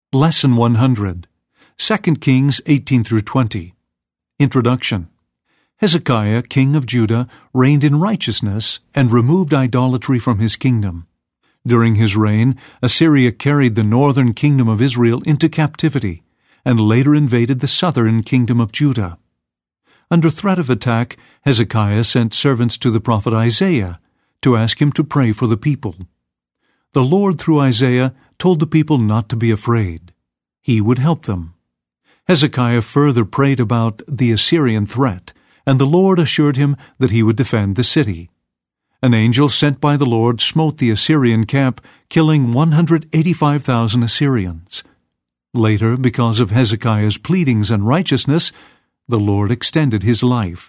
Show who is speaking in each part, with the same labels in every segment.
Speaker 1: Lesson 100, 2 Kings 18 through 20. Introduction. Hezekiah, king of Judah, reigned in righteousness and removed idolatry from his kingdom. During his reign, Assyria carried the northern kingdom of Israel into captivity and later invaded the southern kingdom of Judah. Under threat of attack, Hezekiah sent servants to the prophet Isaiah to ask him to pray for the people. The Lord, through Isaiah, told the people not to be afraid. He would help them. Hezekiah further prayed about the Assyrian threat, and the Lord assured him that he would defend the city. An angel sent by the Lord smote the Assyrian camp, killing 185,000 Assyrians. Later, because of Hezekiah's pleadings and righteousness, the Lord extended his life.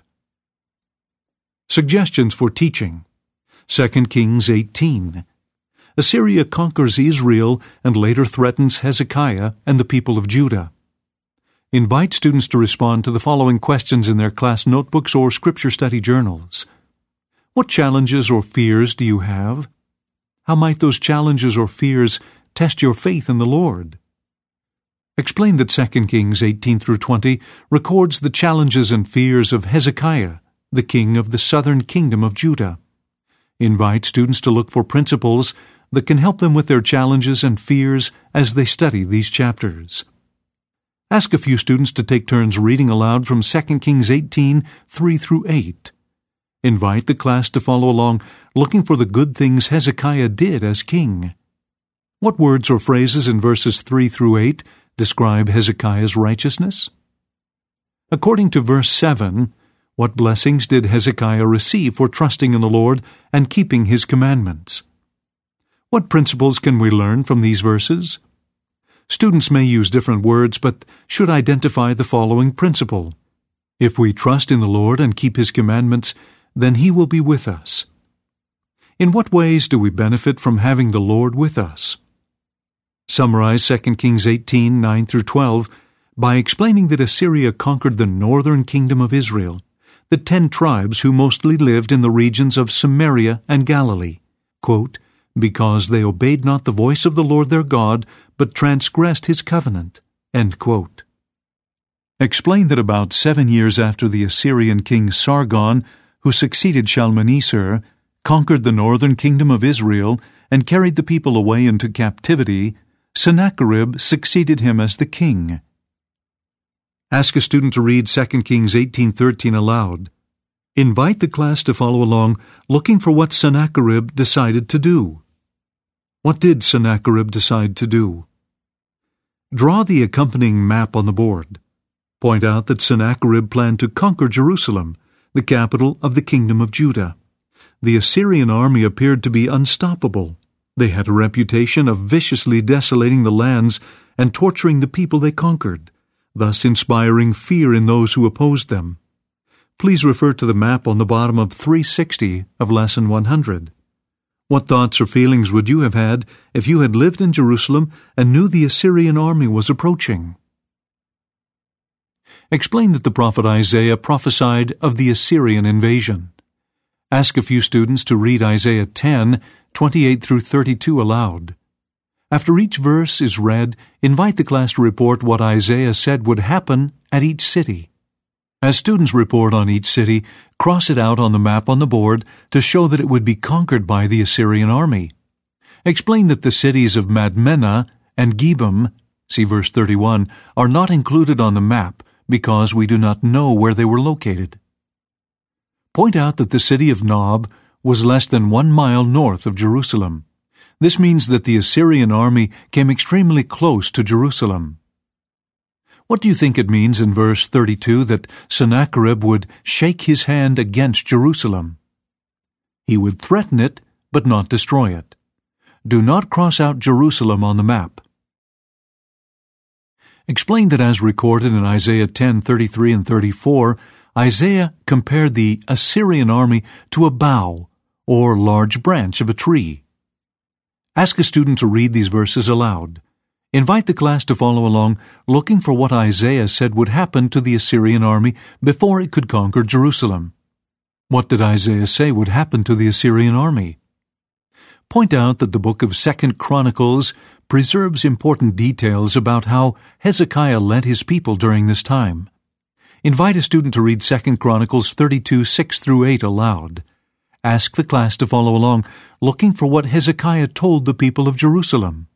Speaker 1: Suggestions for teaching. 2 Kings 18. Assyria conquers Israel and later threatens Hezekiah and the people of Judah. Invite students to respond to the following questions in their class notebooks or scripture study journals. What challenges or fears do you have? How might those challenges or fears test your faith in the Lord? Explain that 2 Kings 18 through 20 records the challenges and fears of Hezekiah, the king of the southern kingdom of Judah. Invite students to look for principles that can help them with their challenges and fears as they study these chapters. Ask a few students to take turns reading aloud from 2 Kings 18, 3 through 8. Invite the class to follow along, looking for the good things Hezekiah did as king. What words or phrases in verses 3 through 8 describe Hezekiah's righteousness? According to verse 7, what blessings did Hezekiah receive for trusting in the Lord and keeping his commandments? What principles can we learn from these verses? Students may use different words, but should identify the following principle. If we trust in the Lord and keep His commandments, then He will be with us. In what ways do we benefit from having the Lord with us? Summarize 2 Kings 18, 9 through 12 by explaining that Assyria conquered the northern kingdom of Israel, the 10 tribes who mostly lived in the regions of Samaria and Galilee, quote, because they obeyed not the voice of the Lord their God, but transgressed His covenant. End quote. Explain that about 7 years after the Assyrian king Sargon, who succeeded Shalmaneser, conquered the northern kingdom of Israel and carried the people away into captivity, Sennacherib succeeded him as the king. Ask a student to read 2 Kings 18:13 aloud. Invite the class to follow along, looking for what Sennacherib decided to do. What did Sennacherib decide to do? Draw the accompanying map on the board. Point out that Sennacherib planned to conquer Jerusalem, the capital of the kingdom of Judah. The Assyrian army appeared to be unstoppable. They had a reputation of viciously desolating the lands and torturing the people they conquered, thus inspiring fear in those who opposed them. Please refer to the map on the bottom of 360 of Lesson 100. What thoughts or feelings would you have had if you had lived in Jerusalem and knew the Assyrian army was approaching? Explain that the prophet Isaiah prophesied of the Assyrian invasion. Ask a few students to read Isaiah 10, 28 through 32 aloud. After each verse is read, invite the class to report what Isaiah said would happen at each city. As students report on each city, cross it out on the map on the board to show that it would be conquered by the Assyrian army. Explain that the cities of Madmenah and Gebim, see verse 31, are not included on the map because we do not know where they were located. Point out that the city of Nob was less than 1 mile north of Jerusalem. This means that the Assyrian army came extremely close to Jerusalem. What do you think it means in verse 32 that Sennacherib would shake his hand against Jerusalem? He would threaten it, but not destroy it. Do not cross out Jerusalem on the map. Explain that as recorded in Isaiah 10:33 and 34, Isaiah compared the Assyrian army to a bough or large branch of a tree. Ask a student to read these verses aloud. Invite the class to follow along, looking for what Isaiah said would happen to the Assyrian army before it could conquer Jerusalem. What did Isaiah say would happen to the Assyrian army? Point out that the book of 2 Chronicles preserves important details about how Hezekiah led his people during this time. Invite a student to read 2 Chronicles 32, 6-8 aloud. Ask the class to follow along, looking for what Hezekiah told the people of Jerusalem.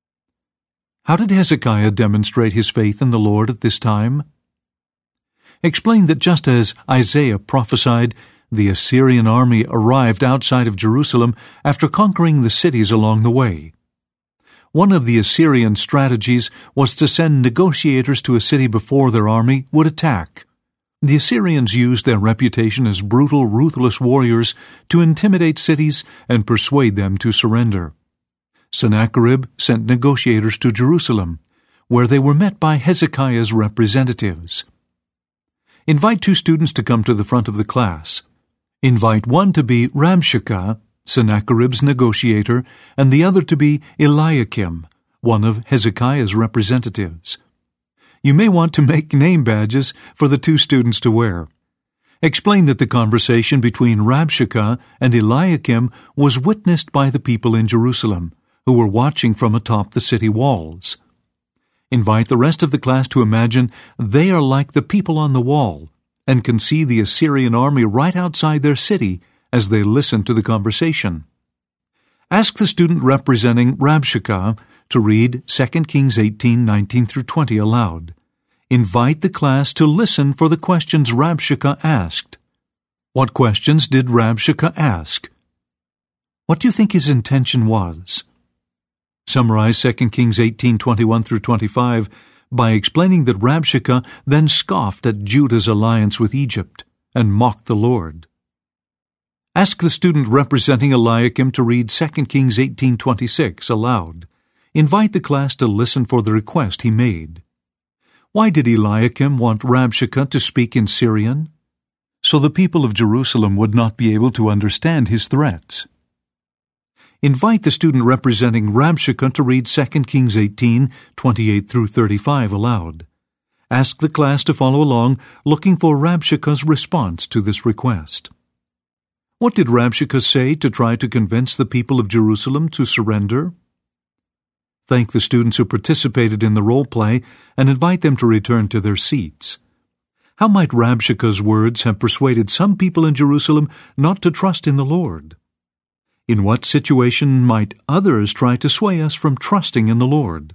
Speaker 1: How did Hezekiah demonstrate his faith in the Lord at this time? Explain that just as Isaiah prophesied, the Assyrian army arrived outside of Jerusalem after conquering the cities along the way. One of the Assyrian strategies was to send negotiators to a city before their army would attack. The Assyrians used their reputation as brutal, ruthless warriors to intimidate cities and persuade them to surrender. Sennacherib sent negotiators to Jerusalem, where they were met by Hezekiah's representatives. Invite 2 students to come to the front of the class. Invite one to be Rabshakeh, Sennacherib's negotiator, and the other to be Eliakim, one of Hezekiah's representatives. You may want to make name badges for the 2 students to wear. Explain that the conversation between Rabshakeh and Eliakim was witnessed by the people in Jerusalem, who were watching from atop the city walls. Invite the rest of the class to imagine they are like the people on the wall and can see the Assyrian army right outside their city as they listen to the conversation. Ask the student representing Rabshakeh to read 2 Kings 18, 19-20 aloud. Invite the class to listen for the questions Rabshakeh asked. What questions did Rabshakeh ask? What do you think his intention was? Summarize 2 Kings 18, 21-25 by explaining that Rabshakeh then scoffed at Judah's alliance with Egypt and mocked the Lord. Ask the student representing Eliakim to read 2 Kings 18:26 aloud. Invite the class to listen for the request he made. Why did Eliakim want Rabshakeh to speak in Syrian? So the people of Jerusalem would not be able to understand his threats. Invite the student representing Rabshakeh to read 2 Kings 18, 28-35 aloud. Ask the class to follow along, looking for Rabshakeh's response to this request. What did Rabshakeh say to try to convince the people of Jerusalem to surrender? Thank the students who participated in the role play and invite them to return to their seats. How might Rabshakeh's words have persuaded some people in Jerusalem not to trust in the Lord? In what situation might others try to sway us from trusting in the Lord?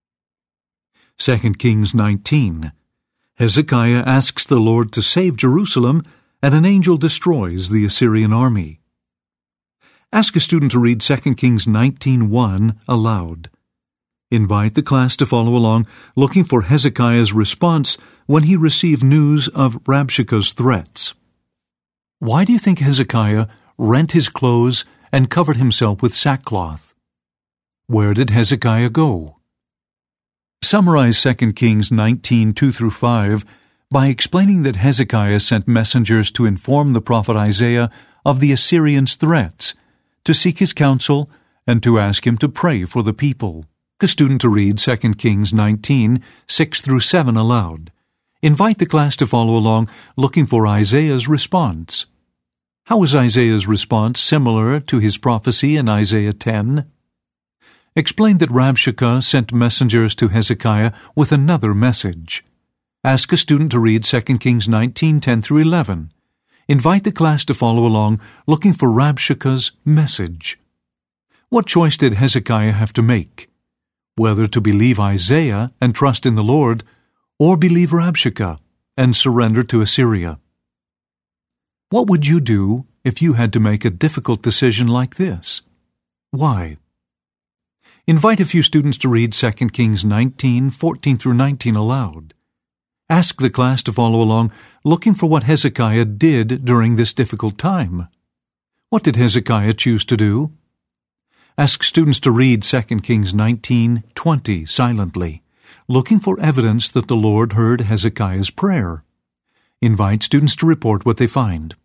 Speaker 1: 2 Kings 19. Hezekiah asks the Lord to save Jerusalem, and an angel destroys the Assyrian army. Ask a student to read 2 Kings 19:1 aloud. Invite the class to follow along, looking for Hezekiah's response when he received news of Rabshakeh's threats. Why do you think Hezekiah rent his clothes and covered himself with sackcloth? Where did Hezekiah go? Summarize 2 Kings 19:2-5 by explaining that Hezekiah sent messengers to inform the prophet Isaiah of the Assyrians' threats, to seek his counsel, and to ask him to pray for the people. A student to read 2 Kings 19, 6-7 aloud. Invite the class to follow along, looking for Isaiah's response. How was Isaiah's response similar to his prophecy in Isaiah 10? Explain that Rabshakeh sent messengers to Hezekiah with another message. Ask a student to read 2 Kings 19, 10-11. Invite the class to follow along, looking for Rabshakeh's message. What choice did Hezekiah have to make? Whether to believe Isaiah and trust in the Lord, or believe Rabshakeh and surrender to Assyria. What would you do if you had to make a difficult decision like this? Why? Invite a few students to read 2 Kings 19, 14-19 aloud. Ask the class to follow along, looking for what Hezekiah did during this difficult time. What did Hezekiah choose to do? Ask students to read 2 Kings 19:20 silently, looking for evidence that the Lord heard Hezekiah's prayer. Invite students to report what they find.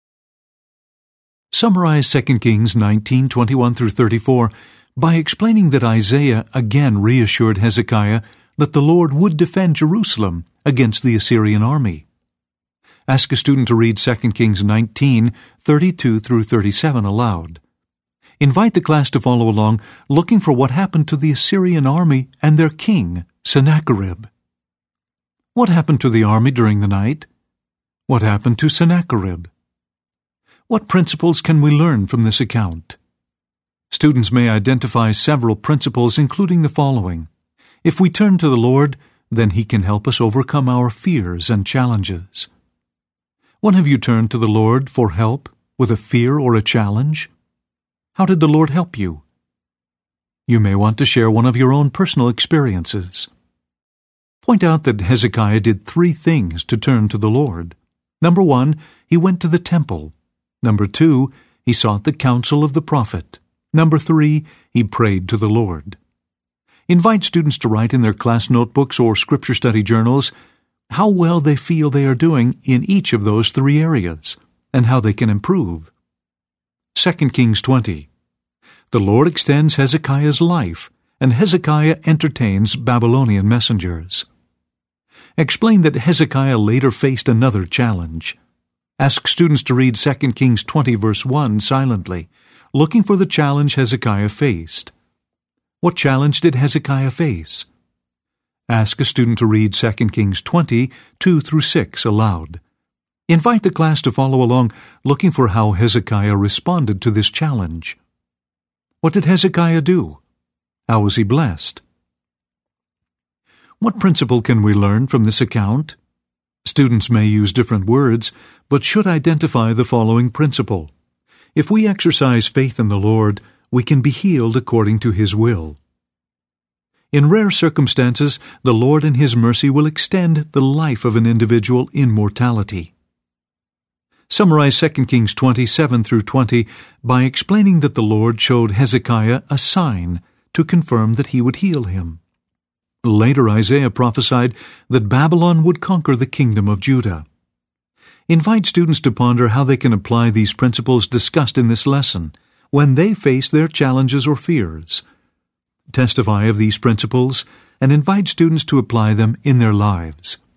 Speaker 1: Summarize 2 Kings 19:21-34 by explaining that Isaiah again reassured Hezekiah that the Lord would defend Jerusalem against the Assyrian army. Ask a student to read 2 Kings 19:32-37 aloud. Invite the class to follow along, looking for what happened to the Assyrian army and their king, Sennacherib. What happened to the army during the night? What happened to Sennacherib? What principles can we learn from this account? Students may identify several principles, including the following. If we turn to the Lord, then He can help us overcome our fears and challenges. When have you turned to the Lord for help with a fear or a challenge? How did the Lord help you? You may want to share one of your own personal experiences. Point out that Hezekiah did 3 things to turn to the Lord. Number 1, he went to the temple. Number 2, he sought the counsel of the prophet. Number 3, he prayed to the Lord. Invite students to write in their class notebooks or scripture study journals how well they feel they are doing in each of those 3 areas and how they can improve. 2 Kings 20. The Lord extends Hezekiah's life, and Hezekiah entertains Babylonian messengers. Explain that Hezekiah later faced another challenge. Ask students to read 2 Kings 20 verse 1 silently, looking for the challenge Hezekiah faced. What challenge did Hezekiah face? Ask a student to read 2 Kings 20, 2 through 6 aloud. Invite the class to follow along, looking for how Hezekiah responded to this challenge. What did Hezekiah do? How was he blessed? What principle can we learn from this account? Students may use different words, but should identify the following principle. If we exercise faith in the Lord, we can be healed according to His will. In rare circumstances, the Lord in His mercy will extend the life of an individual in mortality. Summarize 2 Kings 27 through 20 by explaining that the Lord showed Hezekiah a sign to confirm that He would heal him. Later Isaiah prophesied that Babylon would conquer the kingdom of Judah. Invite students to ponder how they can apply these principles discussed in this lesson when they face their challenges or fears. Testify of these principles and invite students to apply them in their lives.